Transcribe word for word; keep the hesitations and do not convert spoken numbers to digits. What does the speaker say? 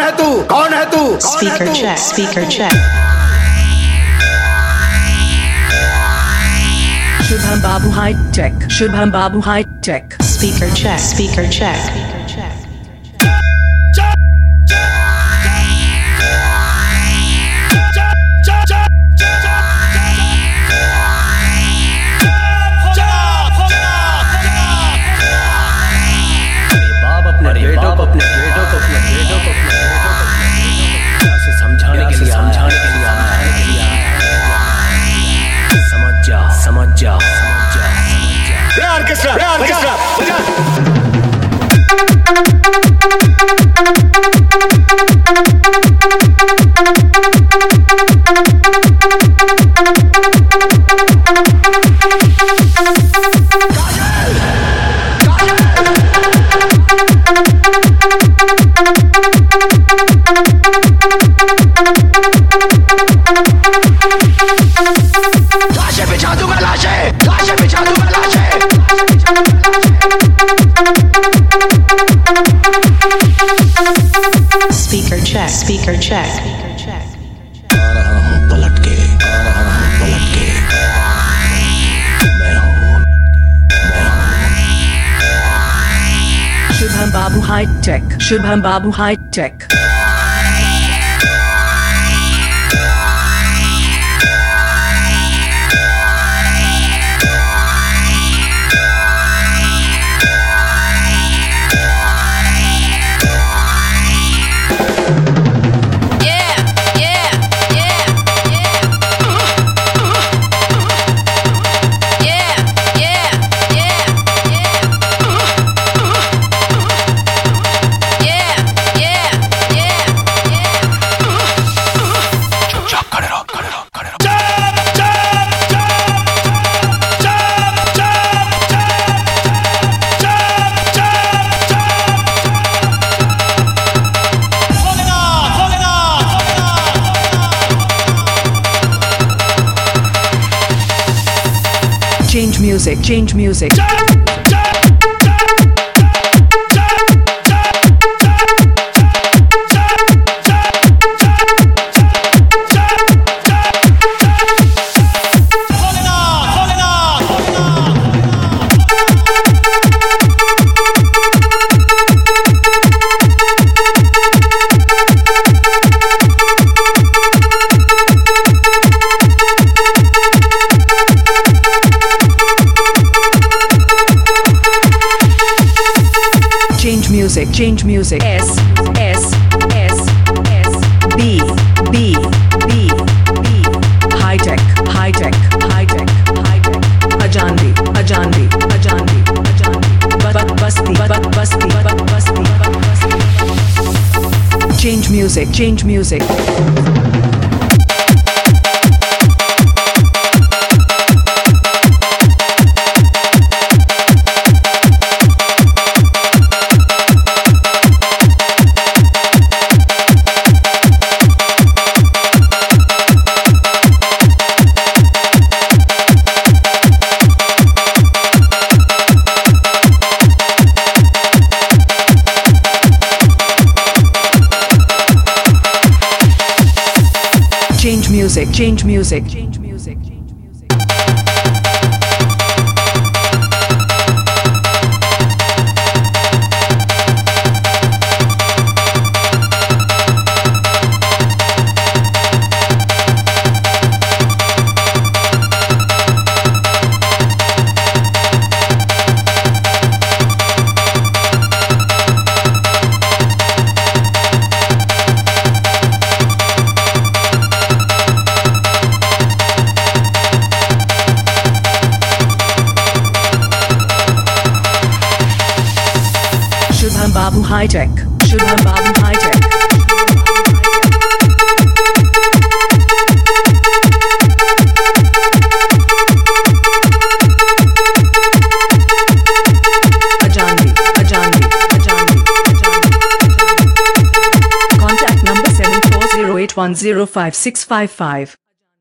है तू, कौन है तू? Speaker check, speaker check. Shubham Babu High Tech, Shubham Babu High Tech. Speaker check, speaker check. Speaker check. समझ जा, समझ जा, ऑर्केस्ट्रा, ऑर्केस्ट्रा, बजा। लाशें बिछा दूंगा, लाशें लाशें बिछा दूंगा, लाशें। Speaker check, speaker check. आ रहा हूँ पलट के, आ रहा हूँ पलट के। मैं हूँ, मैं हूँ। Shubham Babu High Tech, Shubham Babu High Tech. Change music, change music. Change music, change music. S, S, S, S, B, B, B, B. High tech, high tech, high tech, high tech. Ajandi, Ajandi, Ajandi, Ajandi. But, but, Basti, but, but, Basti, but, but, Basti, but, Basti. Change music, change music. Change music, change music, change music, change music. Shubham Babu High Tech, Shubham Babu High Tech. Ajandi, Ajandi, Ajandi, Ajandi. Contact number seven four zero eight one zero five six five five.